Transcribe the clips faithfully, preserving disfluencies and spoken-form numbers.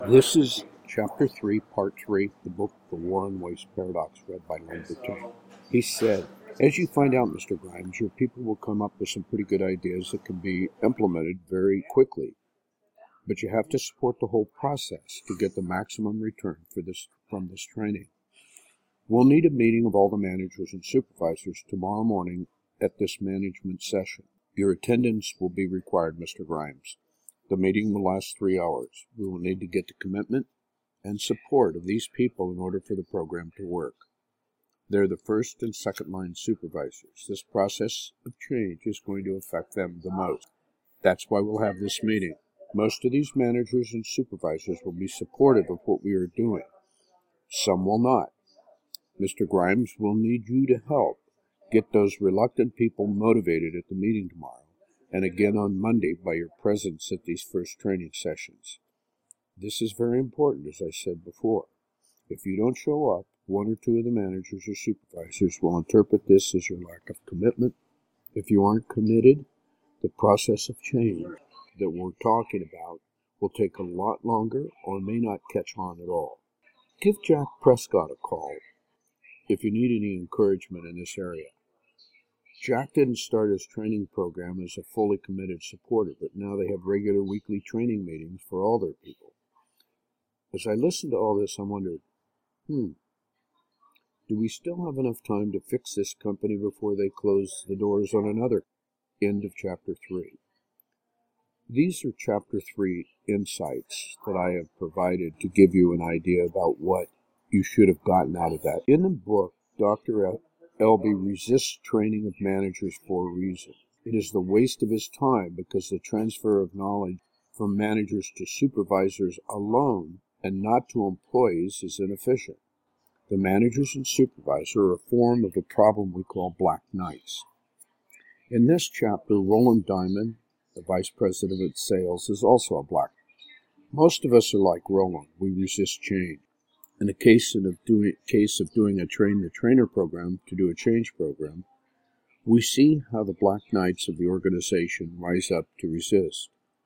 This is Chapter three, Part three, the book The War and Waste Paradox, read by Len Bertin. He said, "As you find out, Mister Grimes, your people will come up with some pretty good ideas that can be implemented very quickly. But you have to support the whole process to get the maximum return for this from this training. We'll need a meeting of all the managers and supervisors tomorrow morning at this management session. Your attendance will be required, Mister Grimes. The meeting will last three hours. We will need to get the commitment and support of these people in order for the program to work. They're the first and second line supervisors. This process of change is going to affect them the most. That's why we'll have this meeting. Most of these managers and supervisors will be supportive of what we are doing. Some will not. Mister Grimes will need you to help get those reluctant people motivated at the meeting tomorrow, and again on Monday by your presence at these first training sessions. This is very important, as I said before. If you don't show up, one or two of the managers or supervisors will interpret this as your lack of commitment. If you aren't committed, the process of change that we're talking about will take a lot longer or may not catch on at all. Give Jack Prescott a call if you need any encouragement in this area. Jack didn't start his training program as a fully committed supporter, but now they have regular weekly training meetings for all their people. As I listened to all this, I wondered, hmm, do we still have enough time to fix this company before they close the doors on another? End of Chapter three. These are Chapter three insights that I have provided to give you an idea about what you should have gotten out of that. In the book, Doctor Elby resists training of managers for a reason. It is the waste of his time because the transfer of knowledge from managers to supervisors alone and not to employees is inefficient. The managers and supervisors are a form of the problem we call black knights. In this chapter, Roland Diamond, the vice president of sales, is also a black knight. Most of us are like Roland. We resist change. In the case of doing, case of doing a train-the-trainer program to do a change program, we see how the black knights of the organization rise up to resist.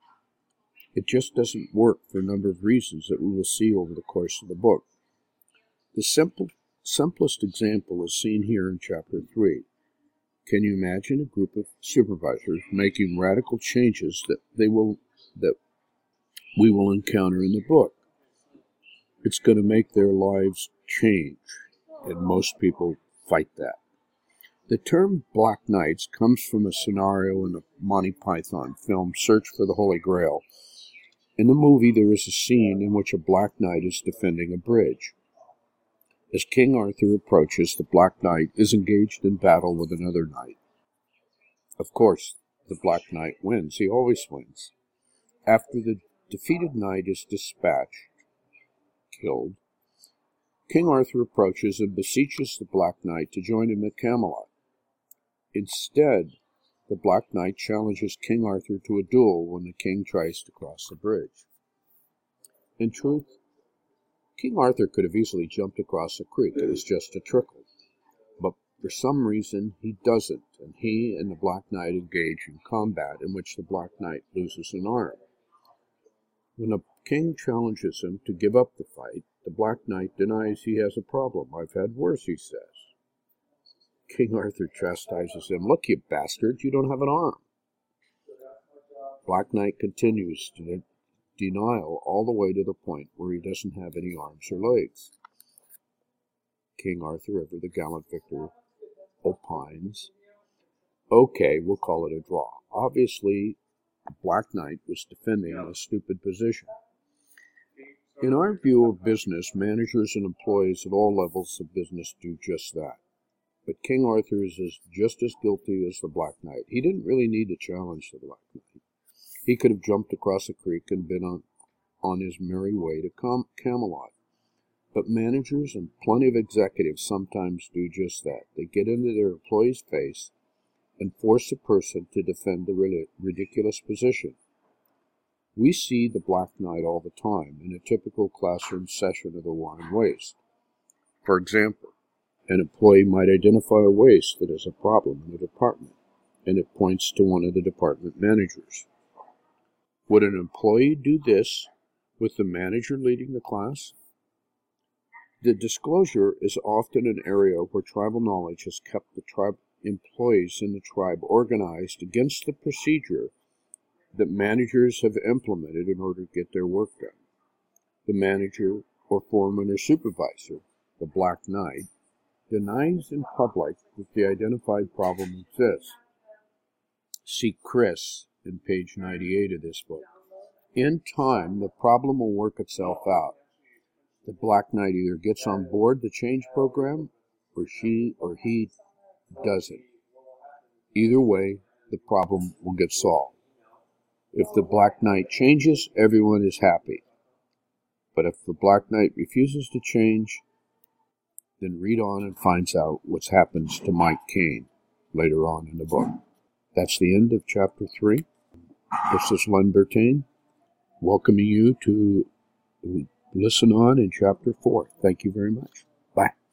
It just doesn't work for a number of reasons that we will see over the course of the book. The simple, simplest example is seen here in Chapter three. Can you imagine a group of supervisors making radical changes that they will that we will encounter in the book? It's going to make their lives change, and most people fight that. The term Black Knights comes from a scenario in the Monty Python film Search for the Holy Grail. In the movie, there is a scene in which a Black Knight is defending a bridge. As King Arthur approaches, the Black Knight is engaged in battle with another knight. Of course, the Black Knight wins. He always wins. After the defeated knight is dispatched, killed, King Arthur approaches and beseeches the Black Knight to join him at Camelot. Instead, the Black Knight challenges King Arthur to a duel when the king tries to cross the bridge. In truth, King Arthur could have easily jumped across a creek. It was just a trickle. But for some reason, he doesn't, and he and the Black Knight engage in combat in which the Black Knight loses an arm. When the king challenges him to give up the fight, the Black Knight denies he has a problem. I've had worse, he says. King Arthur chastises him. Look, you bastard, you don't have an arm. Black Knight continues to de- denial all the way to the point where he doesn't have any arms or legs. King Arthur, ever the gallant victor, opines, okay, we'll call it a draw. Obviously, Black Knight was defending a stupid position. In our view of business, managers and employees at all levels of business do just that. But King Arthur is as, just as guilty as the Black Knight. He didn't really need to challenge the Black Knight. He could have jumped across a creek and been on, on his merry way to Cam- Camelot. But managers and plenty of executives sometimes do just that. They get into their employee's face and force a person to defend the ridiculous position. We see the Black Knight all the time in a typical classroom session of the War and Waste. For example, an employee might identify a waste that is a problem in the department, and it points to one of the department managers. Would an employee do this with the manager leading the class. The disclosure is often an area where tribal knowledge has kept the tribe employees in the tribe organized against the procedure that managers have implemented in order to get their work done. The manager or foreman or supervisor, the Black Knight, denies in public that the identified problem exists. See Chris in page ninety-eight of this book. In time, the problem will work itself out. The Black Knight either gets on board the change program or she or he doesn't. Either way, the problem will get solved. If the Black Knight changes, everyone is happy. But if the Black Knight refuses to change, then read on and finds out what happens to Mike Kane later on in the book. That's the end of chapter three. This is Len Bertain, welcoming you to listen on in chapter four. Thank you very much. Bye.